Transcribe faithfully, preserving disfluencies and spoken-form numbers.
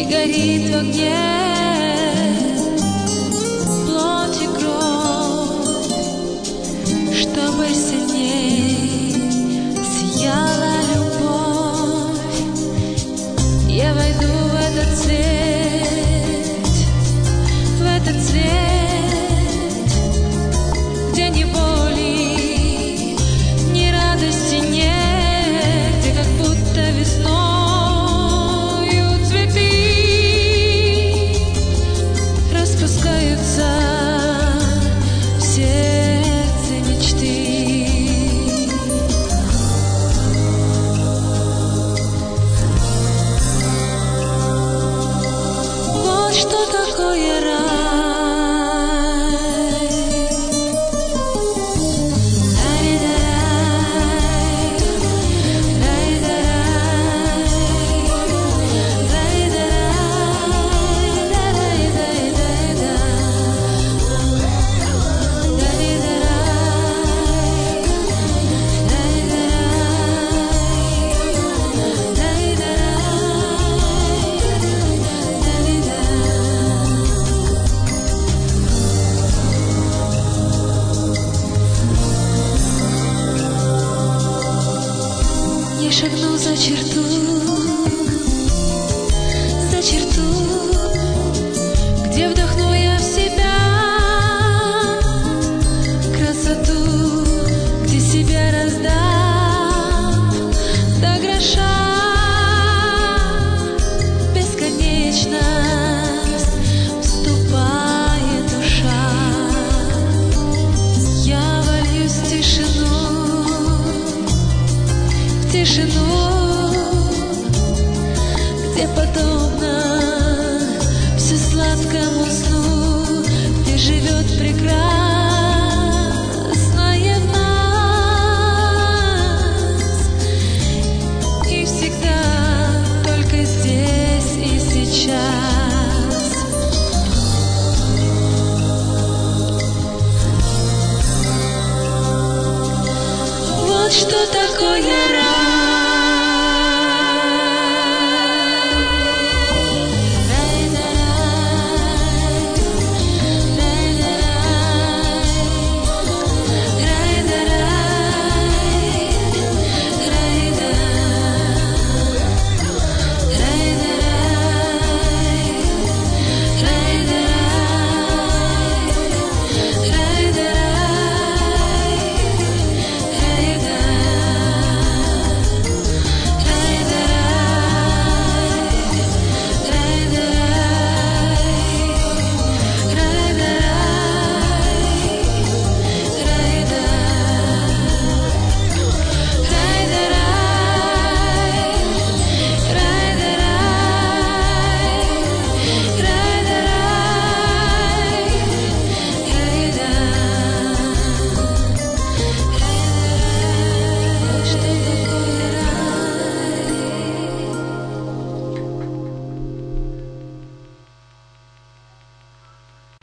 горит в огне плоть и кровь, чтобы сильней сияла любовь. Я войду в этот цвет, в этот цвет, где ни боли, ни радости нет, где как будто весною цветы распускаются в сердце мечты. Вот что такое рай. Я шагну за черту, за черту, где вдохну я в себя красоту, где себя раздам до гроша. Бесконечность вступает душа. Я вольюсь в тишину, тишину, где подобно все сладкому сну, где живет прекрасное в нас, и всегда только здесь и сейчас. Вот что такое рай.